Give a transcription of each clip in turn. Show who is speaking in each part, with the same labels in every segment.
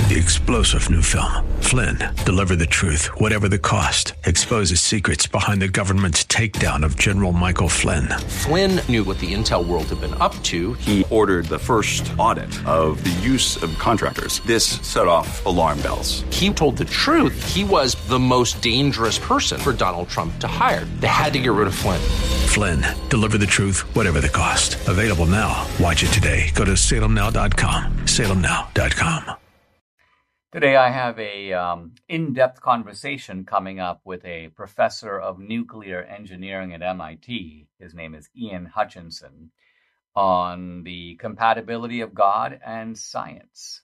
Speaker 1: The explosive new film, Flynn, deliver the truth, whatever the cost, exposes secrets behind the government's takedown of General Michael Flynn.
Speaker 2: Flynn knew what the intel world had been up to.
Speaker 3: He ordered the first audit of the use of contractors. This set off alarm bells.
Speaker 2: He told the truth. He was the most dangerous person for Donald Trump to hire. They had to get rid of Flynn.
Speaker 1: Flynn, deliver the truth, whatever the cost. Available now. Watch it today. Go to salemnow.com. salemnow.com.
Speaker 4: Today I have a in-depth conversation coming up with a professor of nuclear engineering at MIT. His name is Ian Hutchinson, on the compatibility of God and science.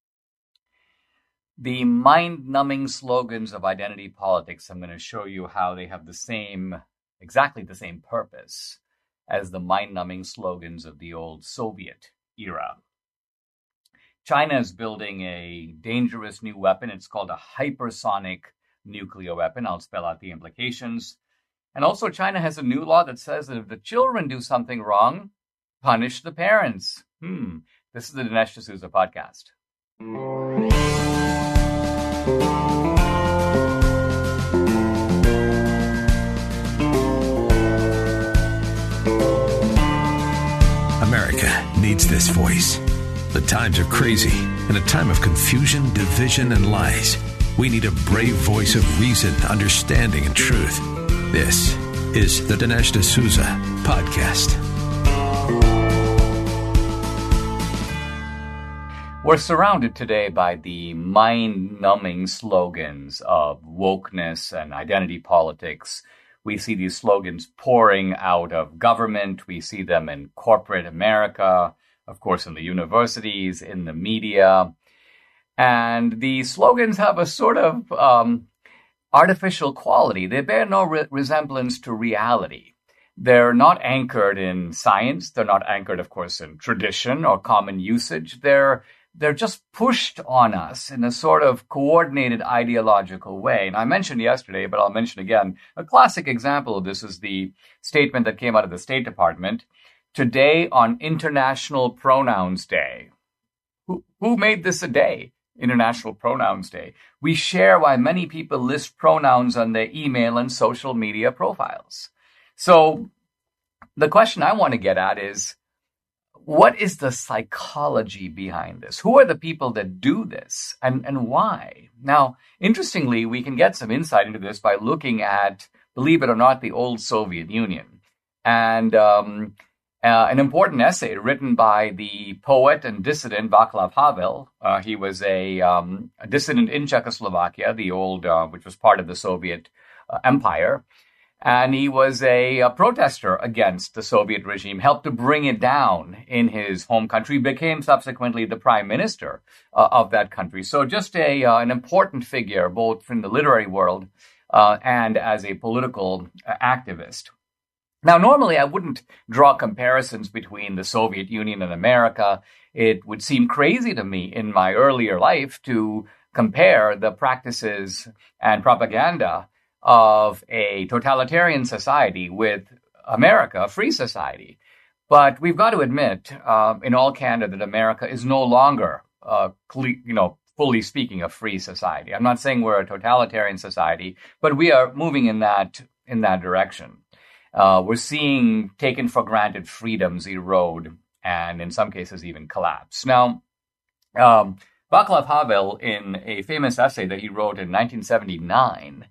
Speaker 4: The mind-numbing slogans of identity politics, I'm going to show you how they have exactly the same purpose as the mind-numbing slogans of the old Soviet era. China is building a dangerous new weapon. It's called a hypersonic nuclear weapon. I'll spell out the implications. And also, China has a new law that says that if the children do something wrong, punish the parents. This is the Dinesh D'Souza podcast.
Speaker 1: America needs this voice. The times are crazy. In a time of confusion, division, and lies, we need a brave voice of reason, understanding, and truth. This is the Dinesh D'Souza podcast.
Speaker 4: We're surrounded today by the mind-numbing slogans of wokeness and identity politics. We see these slogans pouring out of government. We see them in corporate America, of course, in the universities, in the media. And the slogans have a sort of artificial quality. They bear no resemblance to reality. They're not anchored in science. They're not anchored, of course, in tradition or common usage. They're just pushed on us in a sort of coordinated ideological way. And I mentioned yesterday, but I'll mention again, a classic example of this is the statement that came out of the State Department. Today on International Pronouns Day. Who made this a day? International Pronouns Day. We share why many people list pronouns on their email and social media profiles. So the question I want to get at is, what is the psychology behind this? Who are the people that do this and why? Now, interestingly, we can get some insight into this by looking at, believe it or not, the old Soviet Union. And an important essay written by the poet and dissident Václav Havel. He was a dissident in Czechoslovakia, the old, which was part of the Soviet Empire. And he was a protester against the Soviet regime, helped to bring it down in his home country, became subsequently the prime minister of that country. So just an important figure, both in the literary world and as a political activist. Now, normally I wouldn't draw comparisons between the Soviet Union and America. It would seem crazy to me in my earlier life to compare the practices and propaganda of a totalitarian society with America, a free society. But we've got to admit, in all candor, that America is no longer, fully speaking, a free society. I'm not saying we're a totalitarian society, but we are moving in that direction. We're seeing taken for granted freedoms erode and in some cases even collapse. Now, Václav Havel, in a famous essay that he wrote in 1979,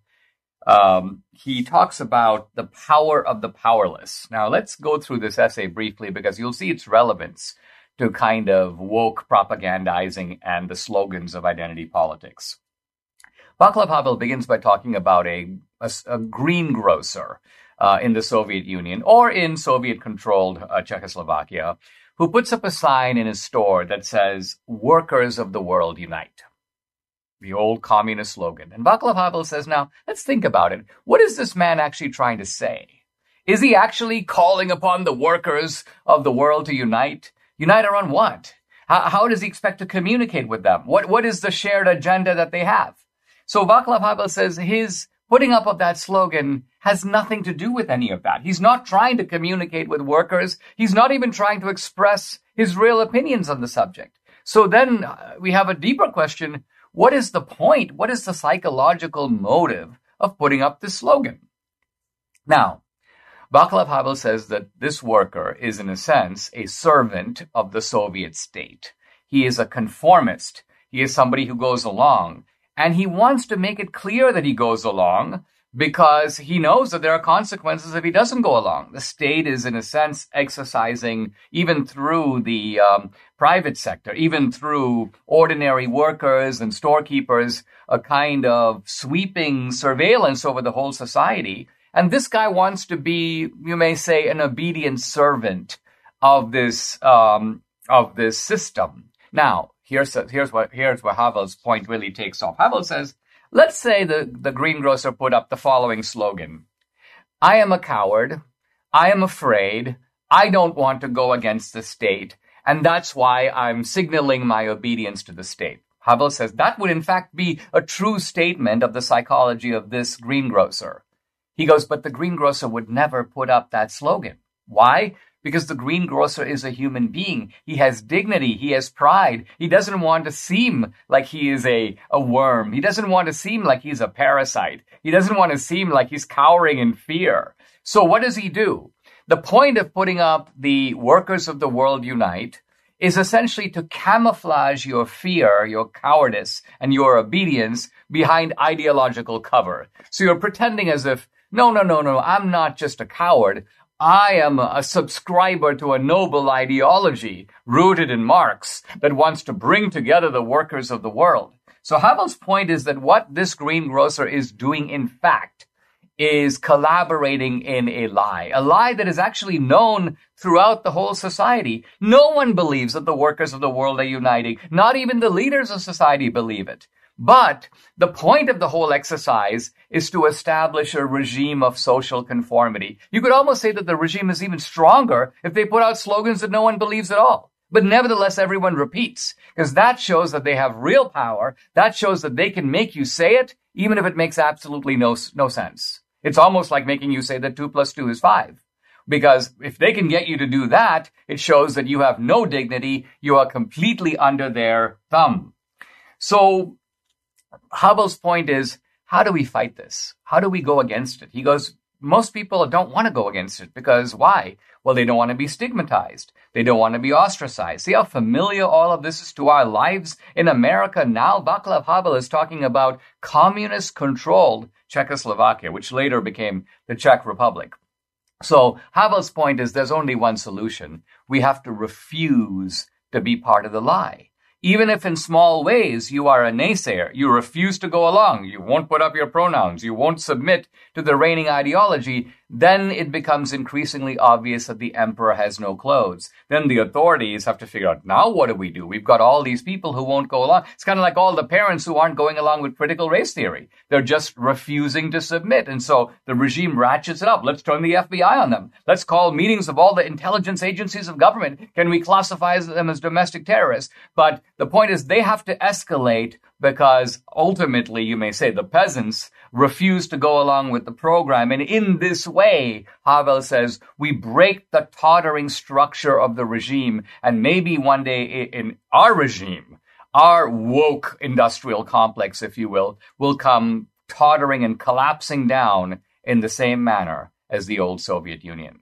Speaker 4: he talks about the power of the powerless. Now, let's go through this essay briefly because you'll see its relevance to kind of woke propagandizing and the slogans of identity politics. Václav Havel begins by talking about a greengrocer in the Soviet Union or in Soviet-controlled Czechoslovakia, who puts up a sign in his store that says, "Workers of the world unite." The old communist slogan. And Václav Havel says, now, let's think about it. What is this man actually trying to say? Is he actually calling upon the workers of the world to unite? Unite around what? How does he expect to communicate with them? What is the shared agenda that they have? So Václav Havel says his putting up of that slogan has nothing to do with any of that. He's not trying to communicate with workers. He's not even trying to express his real opinions on the subject. So then we have a deeper question. What is the point? What is the psychological motive of putting up this slogan? Now, Václav Havel says that this worker is, in a sense, a servant of the Soviet state. He is a conformist. He is somebody who goes along. And he wants to make it clear that he goes along because he knows that there are consequences if he doesn't go along. The state is, in a sense, exercising, even through the private sector, even through ordinary workers and storekeepers, a kind of sweeping surveillance over the whole society. And this guy wants to be, you may say, an obedient servant of this system. Now, here's where Havel's point really takes off. Havel says, let's say the greengrocer put up the following slogan: I am a coward, I am afraid, I don't want to go against the state, and that's why I'm signaling my obedience to the state. Havel says that would in fact be a true statement of the psychology of this greengrocer. He goes, but the greengrocer would never put up that slogan. Why? Because the greengrocer is a human being. He has dignity. He has pride. He doesn't want to seem like he is a worm. He doesn't want to seem like he's a parasite. He doesn't want to seem like he's cowering in fear. So what does he do? The point of putting up the Workers of the World Unite is essentially to camouflage your fear, your cowardice, and your obedience behind ideological cover. So you're pretending as if, no, I'm not just a coward. I am a subscriber to a noble ideology rooted in Marx that wants to bring together the workers of the world. So Havel's point is that what this greengrocer is doing, in fact, is collaborating in a lie that is actually known throughout the whole society. No one believes that the workers of the world are uniting. Not even the leaders of society believe it. But the point of the whole exercise is to establish a regime of social conformity. You could almost say that the regime is even stronger if they put out slogans that no one believes at all. But nevertheless, everyone repeats, because that shows that they have real power. That shows that they can make you say it, even if it makes absolutely no sense. It's almost like making you say that 2 + 2 is 5. Because if they can get you to do that, it shows that you have no dignity. You are completely under their thumb. So Havel's point is, how do we fight this? How do we go against it? He goes, most people don't want to go against it because why? Well, they don't want to be stigmatized. They don't want to be ostracized. See how familiar all of this is to our lives in America now? Václav Havel is talking about communist-controlled Czechoslovakia, which later became the Czech Republic. So Havel's point is there's only one solution. We have to refuse to be part of the lie. Even if in small ways you are a naysayer, you refuse to go along, you won't put up your pronouns, you won't submit to the reigning ideology, then it becomes increasingly obvious that the emperor has no clothes. Then the authorities have to figure out, now what do we do? We've got all these people who won't go along. It's kind of like all the parents who aren't going along with critical race theory. They're just refusing to submit. And so the regime ratchets it up. Let's turn the FBI on them. Let's call meetings of all the intelligence agencies of government. Can we classify them as domestic terrorists? But the point is they have to escalate because ultimately, you may say, the peasants refuse to go along with the program. And in this way, Havel says, we break the tottering structure of the regime. And maybe one day in our regime, our woke industrial complex, if you will come tottering and collapsing down in the same manner as the old Soviet Union.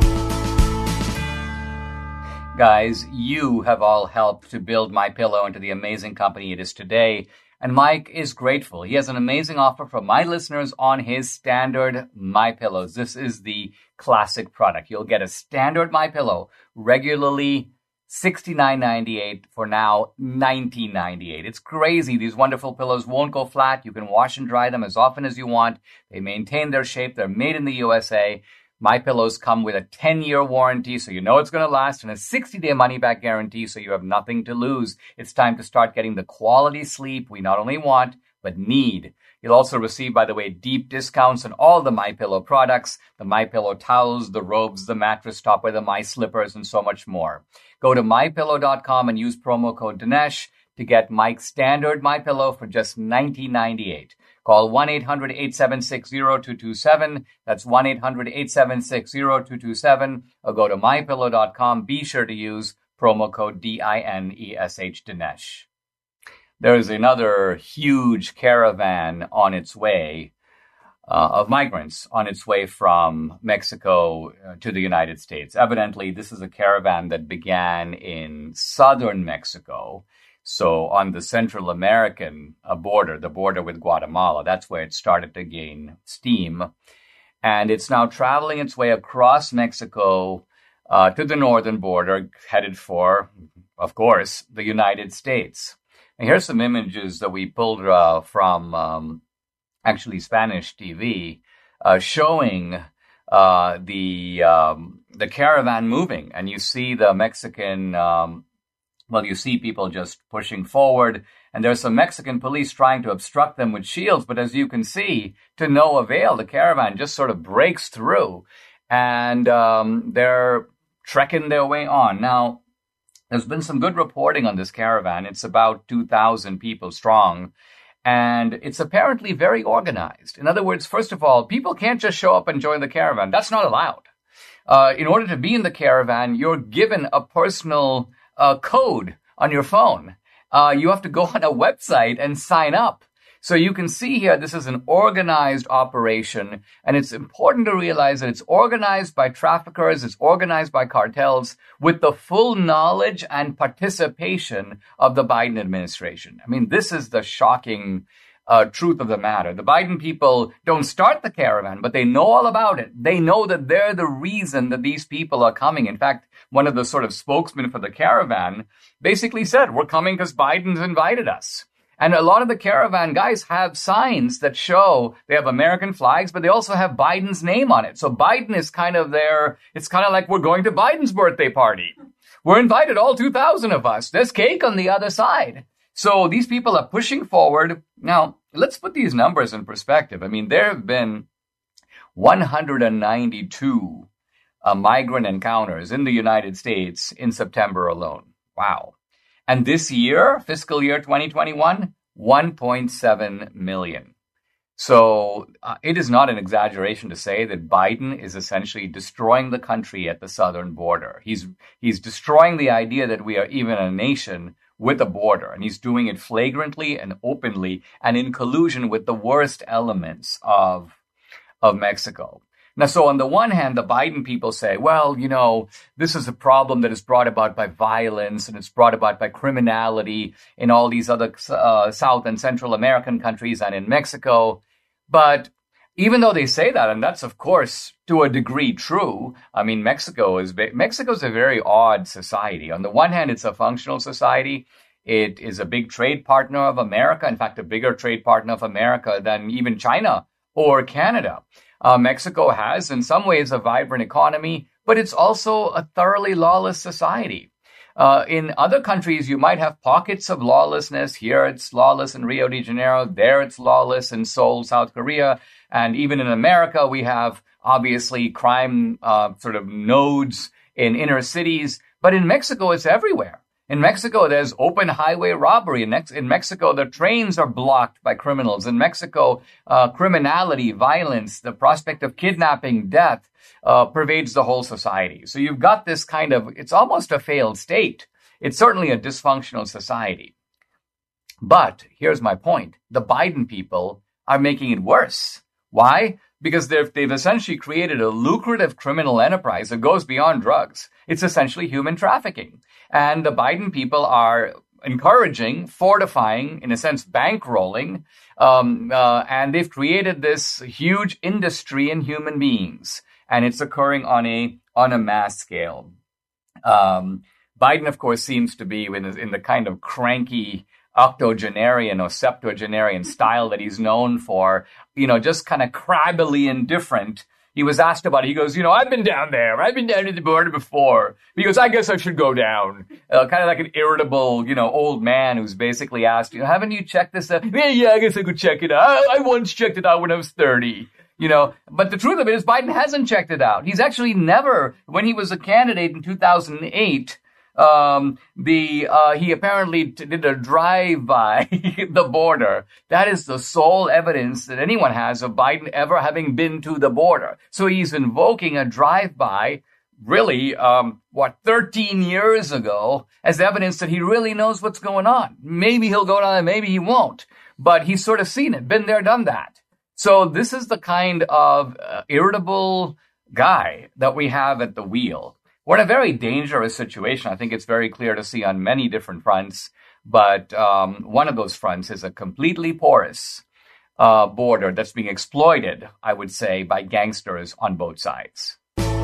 Speaker 4: Guys, you have all helped to build MyPillow into the amazing company it is today, and Mike is grateful. He has an amazing offer for my listeners on his standard MyPillows. This is the classic product. You'll get a standard MyPillow regularly $69.98 for now $19.98. It's crazy. These wonderful pillows won't go flat. You can wash and dry them as often as you want. They maintain their shape. They're made in the USA. MyPillows come with a 10-year warranty, so you know it's going to last, and a 60-day money-back guarantee, so you have nothing to lose. It's time to start getting the quality sleep we not only want, but need. You'll also receive, by the way, deep discounts on all the MyPillow products, the MyPillow towels, the robes, the mattress topper, the MySlippers, and so much more. Go to MyPillow.com and use promo code Dinesh to get Mike's standard MyPillow for just $19.98. Call 1-800-876-0227. That's 1-800-876-0227. Or go to MyPillow.com. Be sure to use promo code DINESH, Dinesh. There's another huge caravan on its way of migrants on its way from Mexico to the United States. Evidently, this is a caravan that began in southern Mexico. So on the Central American border, the border with Guatemala, that's where it started to gain steam. And it's now traveling its way across Mexico to the northern border, headed for, of course, the United States. And here's some images that we pulled from actually Spanish TV, showing the caravan moving. And you see the Mexican, you see people just pushing forward. And there's some Mexican police trying to obstruct them with shields. But as you can see, to no avail, the caravan just sort of breaks through. And they're trekking their way on. Now, there's been some good reporting on this caravan. It's about 2,000 people strong. And it's apparently very organized. In other words, first of all, people can't just show up and join the caravan. That's not allowed. In order to be in the caravan, you're given a personal code on your phone. You have to go on a website and sign up. So you can see here, this is an organized operation, and it's important to realize that it's organized by traffickers, it's organized by cartels with the full knowledge and participation of the Biden administration. I mean, this is the shocking truth of the matter. The Biden people don't start the caravan, but they know all about it. They know that they're the reason that these people are coming. In fact, one of the sort of spokesmen for the caravan basically said, we're coming because Biden's invited us. And a lot of the caravan guys have signs that show they have American flags, but they also have Biden's name on it. So Biden is kind of there. It's kind of like we're going to Biden's birthday party. We're invited, all 2,000 of us. There's cake on the other side. So these people are pushing forward. Now, let's put these numbers in perspective. I mean, there have been 192 migrant encounters in the United States in September alone. Wow. And this year, fiscal year 2021, 1.7 million. So it is not an exaggeration to say that Biden is essentially destroying the country at the southern border. He's destroying the idea that we are even a nation with a border. And he's doing it flagrantly and openly and in collusion with the worst elements of Mexico. Now, so on the one hand, the Biden people say, well, you know, this is a problem that is brought about by violence and it's brought about by criminality in all these other South and Central American countries and in Mexico. But even though they say that, and that's, of course, to a degree true, I mean, Mexico's a very odd society. On the one hand, it's a functional society. It is a big trade partner of America. In fact, a bigger trade partner of America than even China or Canada. Mexico has, in some ways, a vibrant economy, but it's also a thoroughly lawless society. In other countries, you might have pockets of lawlessness. Here, it's lawless in Rio de Janeiro. There, it's lawless in Seoul, South Korea. And even in America, we have, obviously, crime sort of nodes in inner cities. But in Mexico, it's everywhere. In Mexico, there's open highway robbery. In Mexico, the trains are blocked by criminals. In Mexico, criminality, violence, the prospect of kidnapping, death pervades the whole society. So you've got this kind of, it's almost a failed state. It's certainly a dysfunctional society. But here's my point. The Biden people are making it worse. Why? Because they've essentially created a lucrative criminal enterprise that goes beyond drugs. It's essentially human trafficking. And the Biden people are encouraging, fortifying, in a sense, bankrolling, and they've created this huge industry in human beings. And it's occurring on a mass scale. Biden, of course, seems to be in the kind of cranky octogenarian or septuagenarian style that he's known for, just kind of crabbily indifferent. He was asked about it. He goes, I've been down there. I've been down to the border before. He goes, I guess I should go down. Kind of like an irritable, old man who's basically asked, haven't you checked this out? Yeah, I guess I could check it out. I once checked it out when I was 30. But the truth of it is Biden hasn't checked it out. He's actually never, when he was a candidate in 2008, he apparently did a drive-by the border. That is the sole evidence that anyone has of Biden ever having been to the border. So he's invoking a drive-by really, 13 years ago as evidence that he really knows what's going on. Maybe he'll go down and maybe he won't. But he's sort of seen it, been there, done that. So this is the kind of irritable guy that we have at the wheel. We're in a very dangerous situation. I think it's very clear to see on many different fronts. But one of those fronts is a completely porous border that's being exploited, I would say, by gangsters on both sides.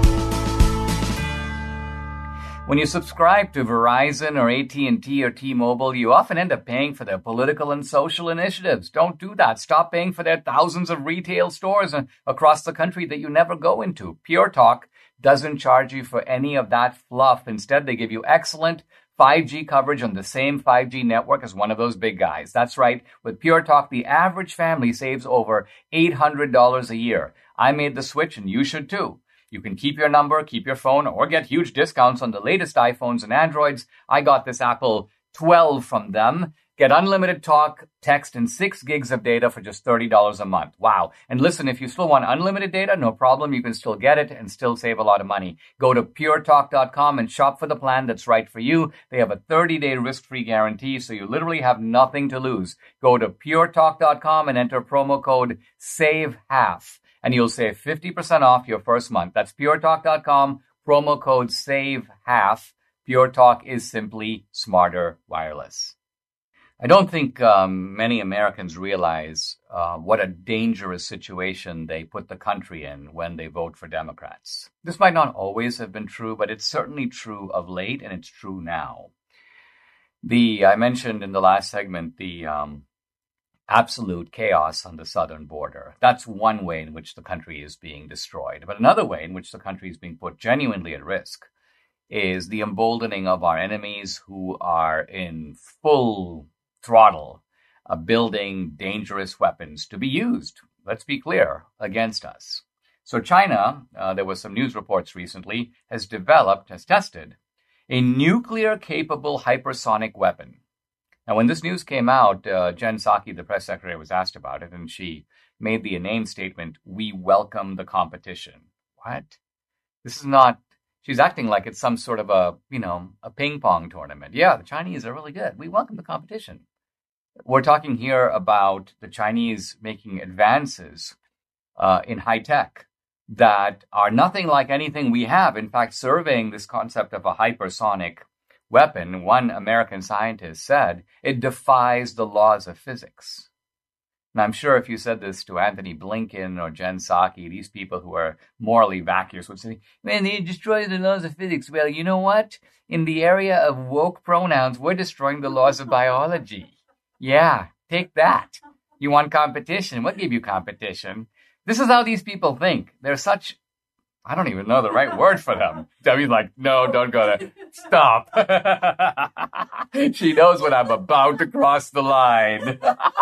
Speaker 4: When you subscribe to Verizon or AT&T or T-Mobile, you often end up paying for their political and social initiatives. Don't do that. Stop paying for their thousands of retail stores across the country that you never go into. Pure Talk doesn't charge you for any of that fluff. Instead, they give you excellent 5G coverage on the same 5G network as one of those big guys. That's right. With Pure Talk, the average family saves over $800 a year. I made the switch, and you should too. You can keep your number, keep your phone, or get huge discounts on the latest iPhones and Androids. I got this Apple 12 from them. Get unlimited talk, text, and 6 gigs of data for just $30 a month. Wow. And listen, if you still want unlimited data, no problem. You can still get it and still save a lot of money. Go to puretalk.com and shop for the plan that's right for you. They have a 30-day risk-free guarantee, so you literally have nothing to lose. Go to puretalk.com and enter promo code SAVEHALF. And you'll save 50% off your first month. That's puretalk.com, promo code SAVEHALF. Pure Talk is simply smarter wireless. I don't think many Americans realize what a dangerous situation they put the country in when they vote for Democrats. This might not always have been true, but it's certainly true of late, and it's true now. I mentioned in the last segment the absolute chaos on the southern border. That's one way in which the country is being destroyed. But another way in which the country is being put genuinely at risk is the emboldening of our enemies who are in full throttle, building dangerous weapons to be used, let's be clear, against us. So China, there was some news reports recently, has tested a nuclear-capable hypersonic weapon. Now, when this news came out, Jen Psaki, the press secretary, was asked about it, and she made the inane statement, "We welcome the competition." What? This is not... She's acting like it's some sort of a ping pong tournament. Yeah, the Chinese are really good. We welcome the competition. We're talking here about the Chinese making advances in high tech that are nothing like anything we have. In fact, surveying this concept of a hypersonic weapon, one American scientist said, it defies the laws of physics. And I'm sure if you said this to Anthony Blinken or Jen Psaki, these people who are morally vacuous would say, man, they destroy the laws of physics. Well, you know what? In the area of woke pronouns, we're destroying the laws of biology. Yeah, take that. You want competition? What gave you competition? This is how these people think. They're such... I don't even know the right word for them. Debbie's like, no, don't go there. Stop. She knows when I'm about to cross the line.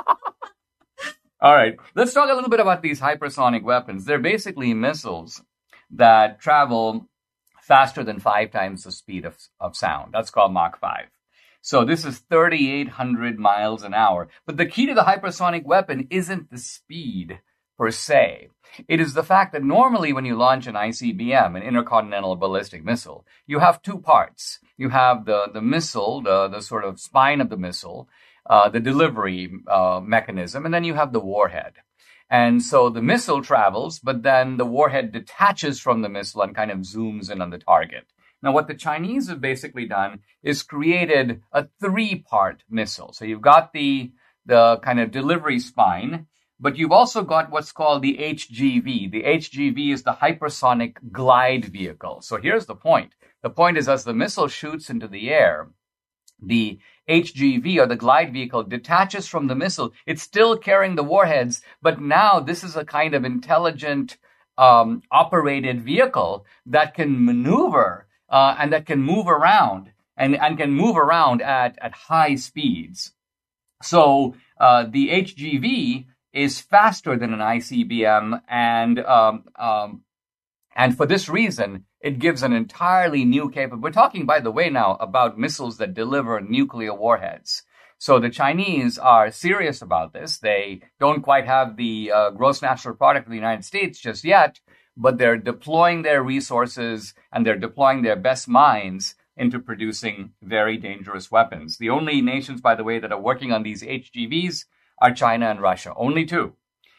Speaker 4: All right, let's talk a little bit about these hypersonic weapons. They're basically missiles that travel faster than 5 times the speed of sound. That's called Mach 5. So this is 3,800 miles an hour. But the key to the hypersonic weapon isn't the speed per se. It is the fact that normally when you launch an ICBM, an intercontinental ballistic missile, you have 2 parts. You have the missile, the sort of spine of the missile, the delivery mechanism, and then you have the warhead. And so the missile travels, but then the warhead detaches from the missile and kind of zooms in on the target. Now, what the Chinese have basically done is created a 3-part missile. So you've got the kind of delivery spine, but you've also got what's called the HGV. The HGV is the hypersonic glide vehicle. So here's the point. The point is, as the missile shoots into the air, the HGV, or the glide vehicle, detaches from the missile. It's still carrying the warheads, but now this is a kind of intelligent operated vehicle that can maneuver and that can move around and can move around at high speeds. So the HGV is faster than an ICBM, and for this reason, it gives an entirely new capability. We're talking, by the way, now about missiles that deliver nuclear warheads. So the Chinese are serious about this. They don't quite have the gross national product of the United States just yet, but they're deploying their resources and they're deploying their best minds into producing very dangerous weapons. The only nations, by the way, that are working on these HGVs are China and Russia. Only two.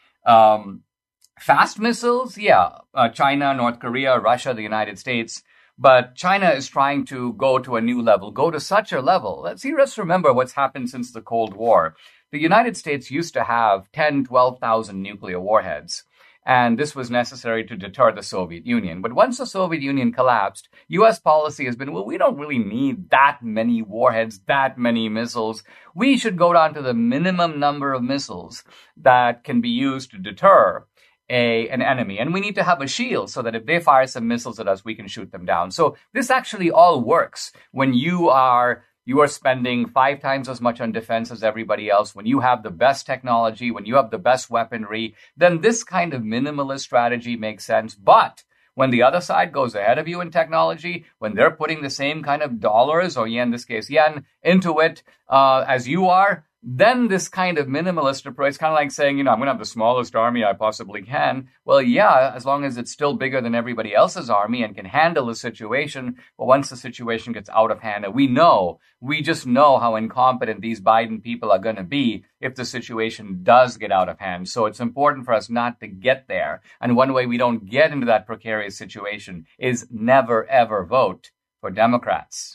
Speaker 4: Fast missiles, China, North Korea, Russia, the United States. But China is trying to go to a new level, go to such a level. Let's remember what's happened since the Cold War. The United States used to have 10, 12,000 nuclear warheads. And this was necessary to deter the Soviet Union. But once the Soviet Union collapsed, U.S. policy has been, well, we don't really need that many warheads, that many missiles. We should go down to the minimum number of missiles that can be used to deter an enemy. And we need to have a shield so that if they fire some missiles at us, we can shoot them down. So this actually all works when you are spending 5 times as much on defense as everybody else, when you have the best technology, when you have the best weaponry, then this kind of minimalist strategy makes sense. But when the other side goes ahead of you in technology, when they're putting the same kind of dollars, or yen, in this case yen, into it as you are, then this kind of minimalist approach is kind of like saying, I'm going to have the smallest army I possibly can. Well, yeah, as long as it's still bigger than everybody else's army and can handle the situation. But once the situation gets out of hand, and we just know how incompetent these Biden people are going to be if the situation does get out of hand. So it's important for us not to get there. And one way we don't get into that precarious situation is never, ever vote for Democrats.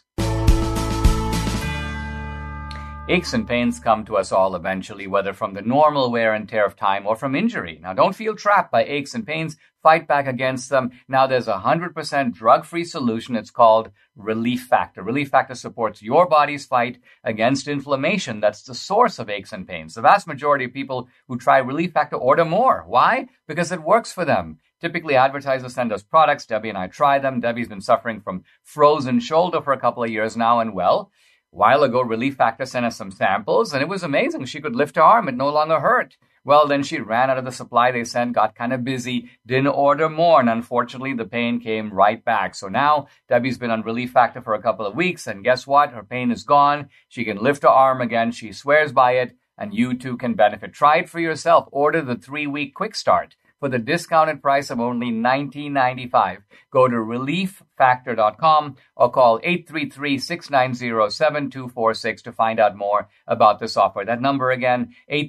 Speaker 4: Aches and pains come to us all eventually, whether from the normal wear and tear of time or from injury. Now, don't feel trapped by aches and pains. Fight back against them. Now, there's a 100% drug-free solution. It's called Relief Factor. Relief Factor supports your body's fight against inflammation. That's the source of aches and pains. The vast majority of people who try Relief Factor order more. Why? Because it works for them. Typically, advertisers send us products. Debbie and I try them. Debbie's been suffering from frozen shoulder for a couple of years now, and well, a while ago, Relief Factor sent us some samples, and it was amazing. She could lift her arm. It no longer hurt. Well, then she ran out of the supply they sent, got kind of busy, didn't order more, and unfortunately, the pain came right back. So now, Debbie's been on Relief Factor for a couple of weeks, and guess what? Her pain is gone. She can lift her arm again. She swears by it, and you too can benefit. Try it for yourself. Order the 3-week quick start for the discounted price of only $19.95. Go to relieffactor.com or call 833-690-7246 to find out more about this offer. That number again,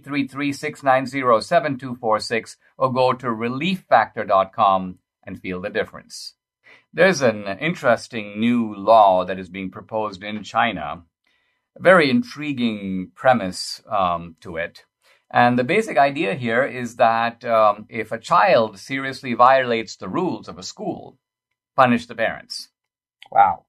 Speaker 4: 833-690-7246, or go to relieffactor.com and feel the difference. There's an interesting new law that is being proposed in China. A very intriguing premise to it. And the basic idea here is that if a child seriously violates the rules of a school, punish the parents. Wow.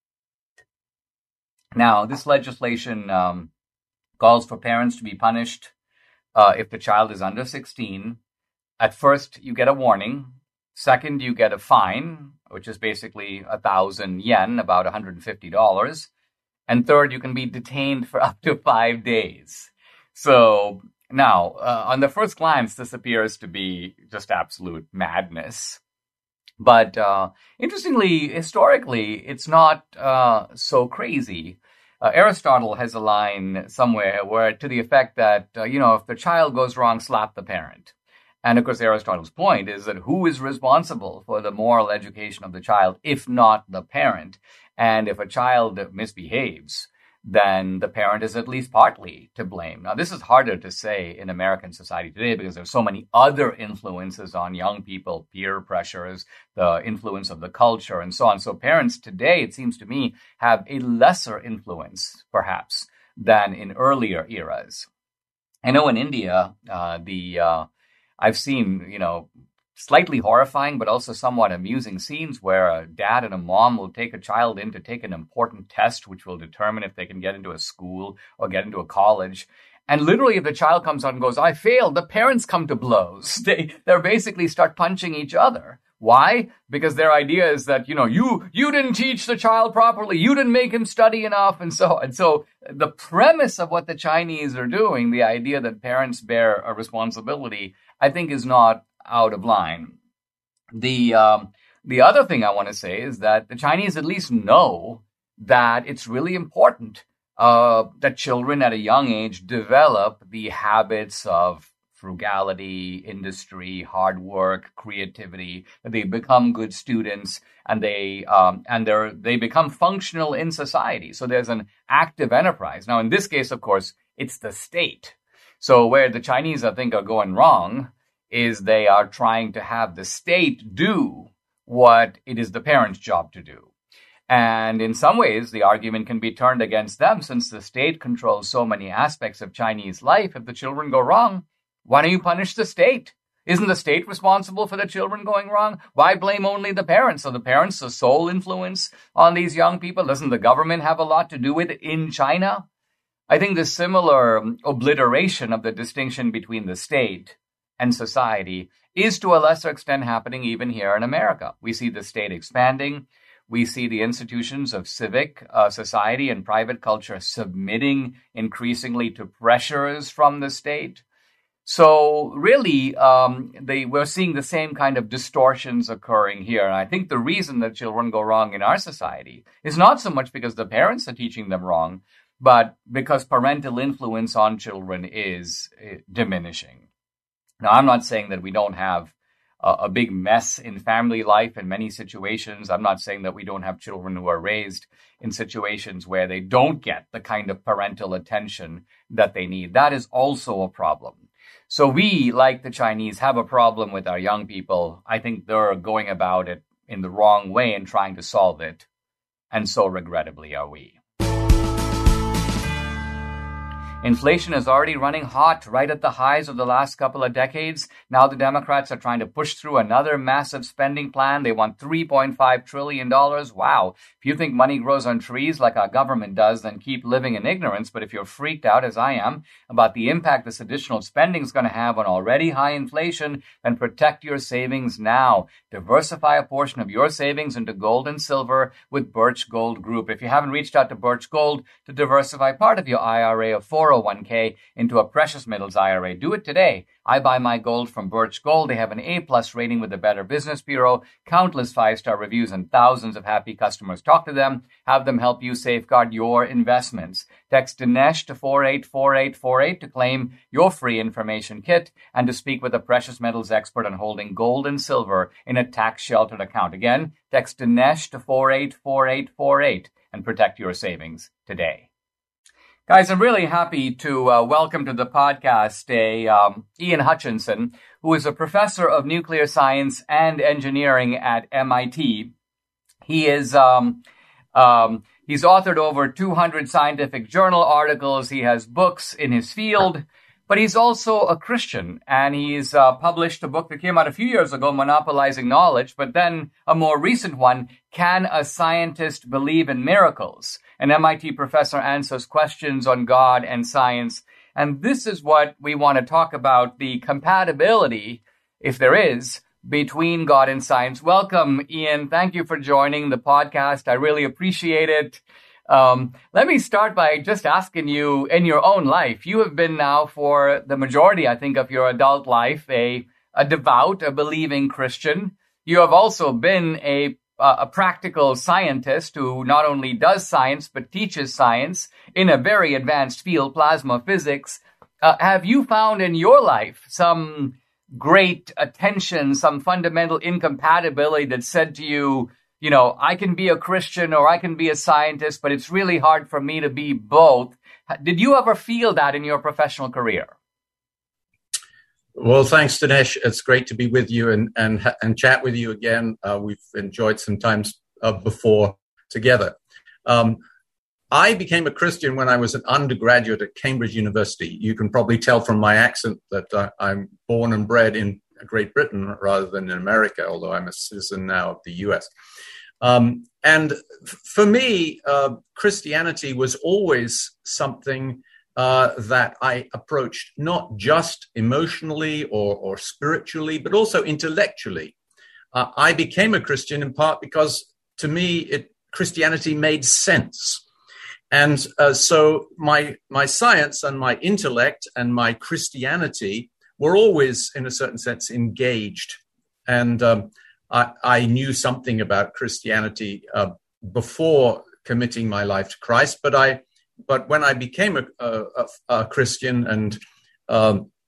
Speaker 4: Now, this legislation calls for parents to be punished if the child is under 16. At first, you get a warning. Second, you get a fine, which is basically 1,000 yen, about $150. And third, you can be detained for up to 5 days. So now, on the first glance, this appears to be just absolute madness. But interestingly, historically, it's not so crazy. Aristotle has a line somewhere where to the effect that, if the child goes wrong, slap the parent. And of course, Aristotle's point is that who is responsible for the moral education of the child, if not the parent? And if a child misbehaves, then the parent is at least partly to blame. Now, this is harder to say in American society today because there's so many other influences on young people, peer pressures, the influence of the culture, and so on. So parents today, it seems to me, have a lesser influence, perhaps, than in earlier eras. I know in India, I've seen, slightly horrifying, but also somewhat amusing scenes where a dad and a mom will take a child in to take an important test, which will determine if they can get into a school or get into a college. And literally, if the child comes out and goes, "I failed," the parents come to blows. They're basically start punching each other. Why? Because their idea is that, you didn't teach the child properly. You didn't make him study enough. And so the premise of what the Chinese are doing, the idea that parents bear a responsibility, I think is not out of line. The other thing I want to say is that the Chinese at least know that it's really important that children at a young age develop the habits of frugality, industry, hard work, creativity, that they become good students and they become functional in society. So there's an active enterprise. Now, in this case, of course, it's the state. So where the Chinese, I think, are going wrong is they are trying to have the state do what it is the parents' job to do. And in some ways, the argument can be turned against them since the state controls so many aspects of Chinese life. If the children go wrong, why don't you punish the state? Isn't the state responsible for the children going wrong? Why blame only the parents? So the parents, the sole influence on these young people? Doesn't the government have a lot to do with it in China? I think the similar obliteration of the distinction between the state and society is to a lesser extent happening even here in America. We see the state expanding. We see the institutions of civic society and private culture submitting increasingly to pressures from the state. So really, we're seeing the same kind of distortions occurring here. And I think the reason that children go wrong in our society is not so much because the parents are teaching them wrong, but because parental influence on children is diminishing. Now, I'm not saying that we don't have a big mess in family life in many situations. I'm not saying that we don't have children who are raised in situations where they don't get the kind of parental attention that they need. That is also a problem. So we, like the Chinese, have a problem with our young people. I think they're going about it in the wrong way and trying to solve it. And so regrettably are we. Inflation is already running hot, right at the highs of the last couple of decades. Now the Democrats are trying to push through another massive spending plan. They want $3.5 trillion. Wow. If you think money grows on trees like our government does, then keep living in ignorance. But if you're freaked out, as I am, about the impact this additional spending is going to have on already high inflation, then protect your savings now. Diversify a portion of your savings into gold and silver with Birch Gold Group. If you haven't reached out to Birch Gold to diversify part of your IRA of 401k into a precious metals IRA, do it today. I buy my gold from Birch Gold. They have an A+ rating with the Better Business Bureau, countless 5-star reviews, and thousands of happy customers. Talk to them. Have them help you safeguard your investments. Text Dinesh to 484848 to claim your free information kit and to speak with a precious metals expert on holding gold and silver in a tax-sheltered account. Again, text Dinesh to 484848 and protect your savings today. Guys, I'm really happy to welcome to the podcast Ian Hutchinson, who is a professor of nuclear science and engineering at MIT. He is he's authored over 200 scientific journal articles. He has books in his field, but he's also a Christian, and he's published a book that came out a few years ago, Monopolizing Knowledge, but then a more recent one, Can a Scientist Believe in Miracles? An MIT professor answers questions on God and science. And this is what we want to talk about, the compatibility, if there is, between God and science. Welcome, Ian. Thank you for joining the podcast. I really appreciate it. Let me start by just asking you, in your own life, you have been now for the majority, I think, of your adult life, a devout, a believing Christian. You have also been a practical scientist who not only does science, but teaches science in a very advanced field, plasma physics. Have you found in your life some great attention, some fundamental incompatibility that said to you, you know, I can be a Christian or I can be a scientist, but it's really hard for me to be both? Did you ever feel that in your professional career?
Speaker 5: Well, thanks, Dinesh. It's great to be with you and chat with you again. We've enjoyed some times before together. I became a Christian when I was an undergraduate at Cambridge University. You can probably tell from my accent that I'm born and bred in Great Britain rather than in America, although I'm a citizen now of the US. And for me, Christianity was always something that I approached not just emotionally or spiritually, but also intellectually. I became a Christian in part because, to me, Christianity made sense. And so my science and my intellect and my Christianity were always, in a certain sense, engaged. And I knew something about Christianity before committing my life to Christ, but when I became a Christian and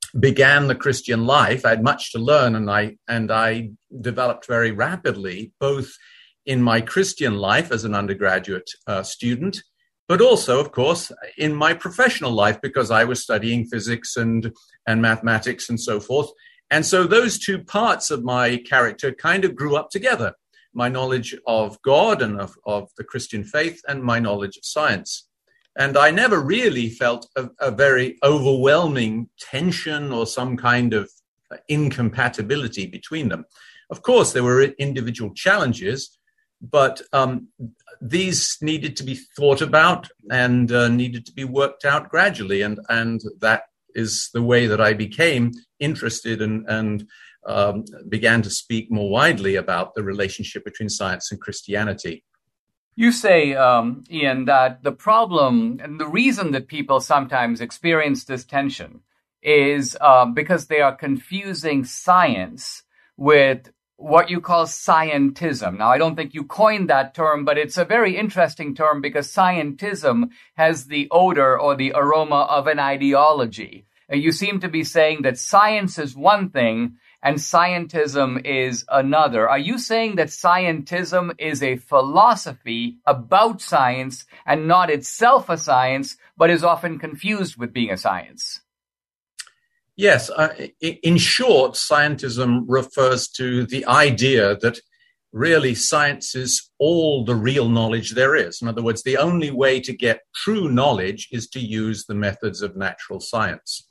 Speaker 5: began the Christian life, I had much to learn, and I developed very rapidly, both in my Christian life as an undergraduate student, but also, of course, in my professional life, because I was studying physics and mathematics and so forth. And so those two parts of my character kind of grew up together, my knowledge of God and of the Christian faith and my knowledge of science. And I never really felt a very overwhelming tension or some kind of incompatibility between them. Of course, there were individual challenges, but these needed to be thought about and needed to be worked out gradually. And that is the way that I became interested and began to speak more widely about the relationship between science and Christianity.
Speaker 4: You say, Ian, that the problem and the reason that people sometimes experience this tension is because they are confusing science with what you call scientism. Now, I don't think you coined that term, but it's a very interesting term because scientism has the odor or the aroma of an ideology. You seem to be saying that science is one thing and scientism is another. Are you saying that scientism is a philosophy about science and not itself a science, but is often confused with being a science?
Speaker 5: Yes. In short, scientism refers to the idea that really science is all the real knowledge there is. In other words, the only way to get true knowledge is to use the methods of natural science.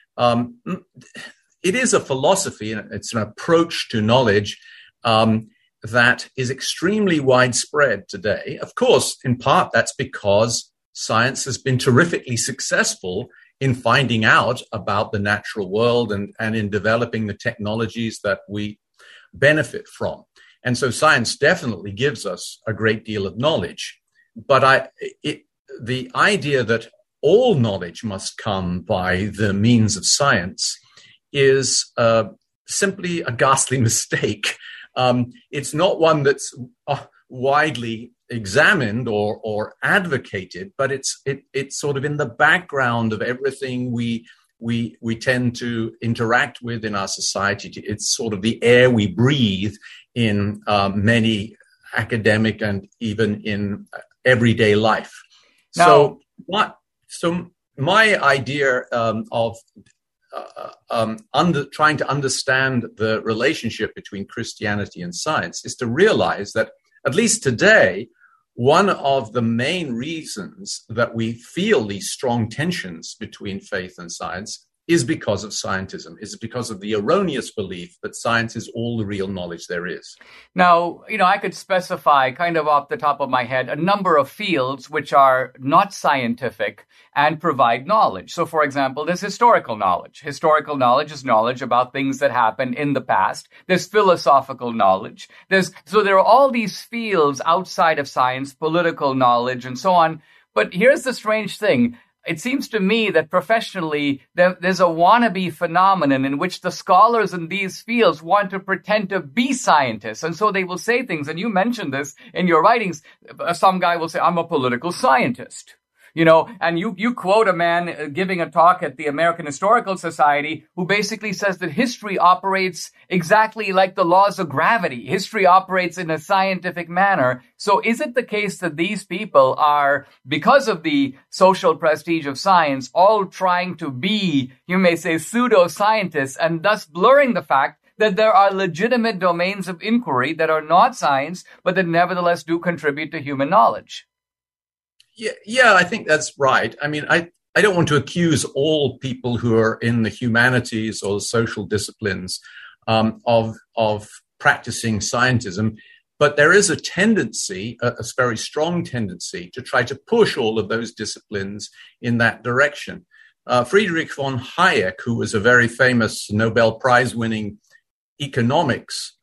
Speaker 5: It is a philosophy, and it's an approach to knowledge that is extremely widespread today. Of course, in part, that's because science has been terrifically successful in finding out about the natural world and in developing the technologies that we benefit from. And so science definitely gives us a great deal of knowledge. But the idea that all knowledge must come by the means of science is simply a ghastly mistake. It's not one that's widely examined or advocated, but it's sort of in the background of everything we tend to interact with in our society. It's sort of the air we breathe in many academic and even in everyday life.
Speaker 4: Now,
Speaker 5: So my idea of trying to understand the relationship between Christianity and science is to realize that, at least today, one of the main reasons that we feel these strong tensions between faith and science is because of scientism, is because of the erroneous belief that science is all the real knowledge there is.
Speaker 4: Now, I could specify kind of off the top of my head a number of fields which are not scientific and provide knowledge. So, for example, there's historical knowledge. Historical knowledge is knowledge about things that happened in the past. There's philosophical knowledge. So there are all these fields outside of science, political knowledge, and so on. But here's the strange thing. It seems to me that professionally, there's a wannabe phenomenon in which the scholars in these fields want to pretend to be scientists. And so they will say things, and you mentioned this in your writings. Some guy will say, I'm a political scientist. And you quote a man giving a talk at the American Historical Society who basically says that history operates exactly like the laws of gravity. History operates in a scientific manner. So is it the case that these people are, because of the social prestige of science, all trying to be, you may say, pseudo-scientists, and thus blurring the fact that there are legitimate domains of inquiry that are not science, but that nevertheless do contribute to human knowledge?
Speaker 5: Yeah, I think that's right. I mean, I don't want to accuse all people who are in the humanities or the social disciplines of practicing scientism, but there is a tendency, a very strong tendency, to try to push all of those disciplines in that direction. Friedrich von Hayek, who was a very famous Nobel Prize-winning economist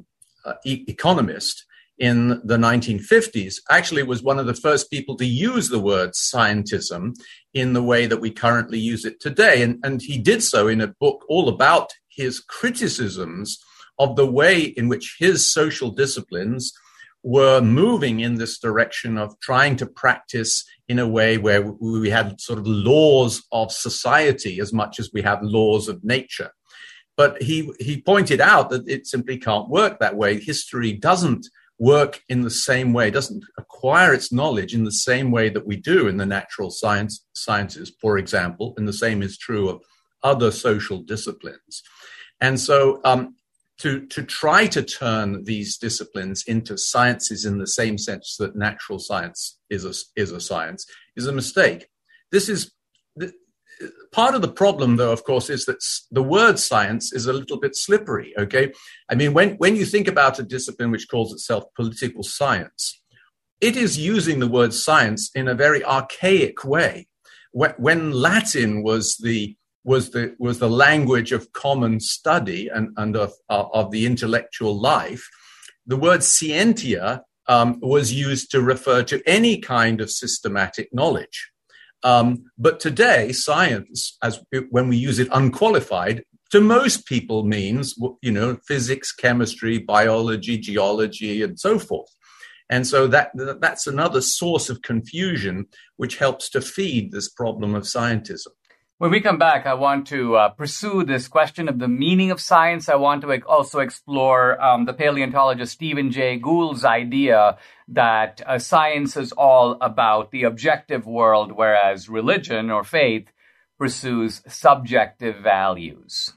Speaker 5: in the 1950s, actually was one of the first people to use the word scientism in the way that we currently use it today. And he did so in a book all about his criticisms of the way in which his social disciplines were moving in this direction of trying to practice in a way where we had sort of laws of society as much as we have laws of nature. But he pointed out that it simply can't work that way. History doesn't work in the same way, doesn't acquire its knowledge in the same way that we do in the natural sciences, for example, and the same is true of other social disciplines. And so to try to turn these disciplines into sciences in the same sense that natural science is a science is a mistake. This is part of the problem, though, of course, is that the word science is a little bit slippery, okay? I mean, when you think about a discipline which calls itself political science, it is using the word science in a very archaic way. When Latin was the language of common study and of the intellectual life, the word scientia was used to refer to any kind of systematic knowledge. But today, science, when we use it unqualified, to most people means, physics, chemistry, biology, geology, and so forth. And so that's another source of confusion, which helps to feed this problem of scientism.
Speaker 4: When we come back, I want to pursue this question of the meaning of science. I want to also explore the paleontologist Stephen Jay Gould's idea that science is all about the objective world, whereas religion or faith pursues subjective values.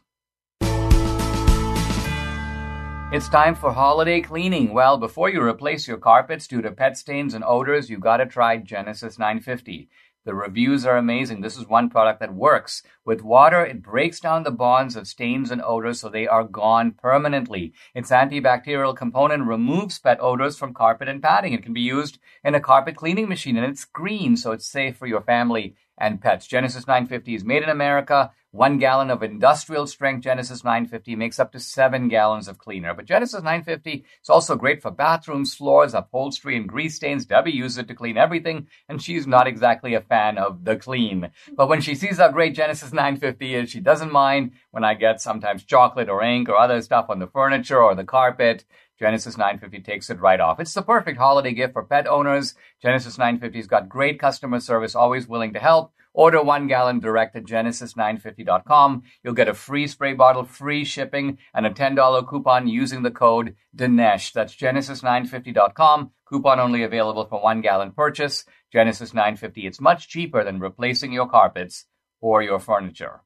Speaker 4: It's time for holiday cleaning. Well, before you replace your carpets due to pet stains and odors, you got to try Genesis 950. The reviews are amazing. This is one product that works. With water, it breaks down the bonds of stains and odors so they are gone permanently. Its antibacterial component removes pet odors from carpet and padding. It can be used in a carpet cleaning machine, and it's green, so it's safe for your family and pets. Genesis 950 is made in America. 1 gallon of industrial-strength Genesis 950 makes up to 7 gallons of cleaner. But Genesis 950 is also great for bathrooms, floors, upholstery, and grease stains. Debbie uses it to clean everything, and she's not exactly a fan of the clean. But when she sees how great Genesis 950 is, she doesn't mind when I get sometimes chocolate or ink or other stuff on the furniture or the carpet. Genesis 950 takes it right off. It's the perfect holiday gift for pet owners. Genesis 950's got great customer service, always willing to help. Order 1 gallon direct at genesis950.com. You'll get a free spray bottle, free shipping, and a $10 coupon using the code Dinesh. That's genesis950.com. Coupon only available for 1 gallon purchase. Genesis 950. It's much cheaper than replacing your carpets or your furniture.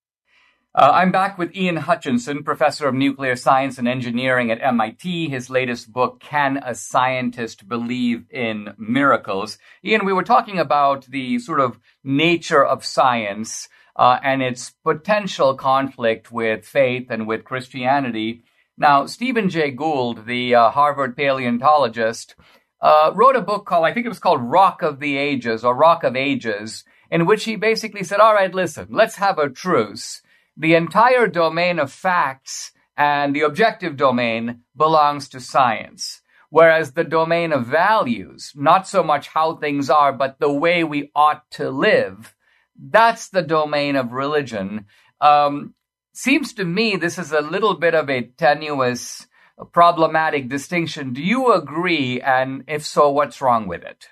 Speaker 4: I'm back with Ian Hutchinson, professor of nuclear science and engineering at MIT. His latest book, Can a Scientist Believe in Miracles? Ian, we were talking about the sort of nature of science and its potential conflict with faith and with Christianity. Now, Stephen Jay Gould, the Harvard paleontologist, wrote a book called, I think it was called Rock of the Ages or Rock of Ages, in which he basically said, all right, listen, let's have a truce. The entire domain of facts and the objective domain belongs to science, whereas the domain of values, not so much how things are, but the way we ought to live, that's the domain of religion. Seems to me this is a little bit of a tenuous, problematic distinction. Do you agree? And if so, what's wrong with it?